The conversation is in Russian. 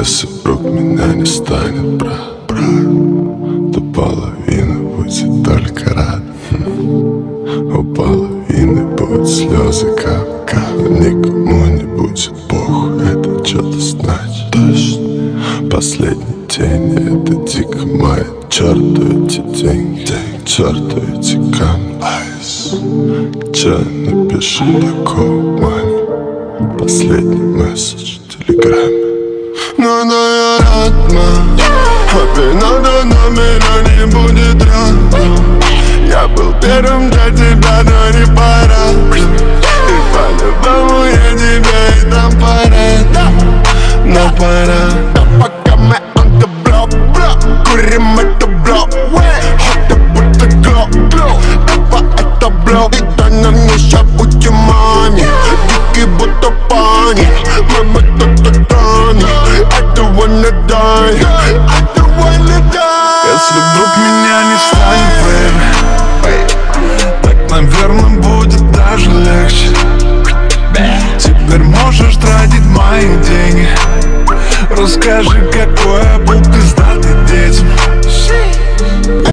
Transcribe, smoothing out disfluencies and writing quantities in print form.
Если вдруг меня не станет, брат, то половина будет только рад. У половины будут слезы кап-кап. Никому не будет похуй, это что-то значит. Точно, последние тени, это дико моя. Черту эти деньги, черту эти камни. Че напиши такого маме? Последний месседж в телеграме. Ну да я рад, мам. Опять надо, но меня не будет рядом. Я был первым для тебя, но не пора. И по-любому я тебе и там пора. Но пора. Пока мы on the block, курим это блок. Хоты будто глок. Давай это блок. И дай нам еще будь маме. Дикий будто пани. Мама тут тонет. I don't wanna die. I don't wanna die. Если вдруг меня не станет, baby, так, наверное, будет даже легче. Теперь можешь тратить мои деньги. Расскажи, какой я был пиздатый детям.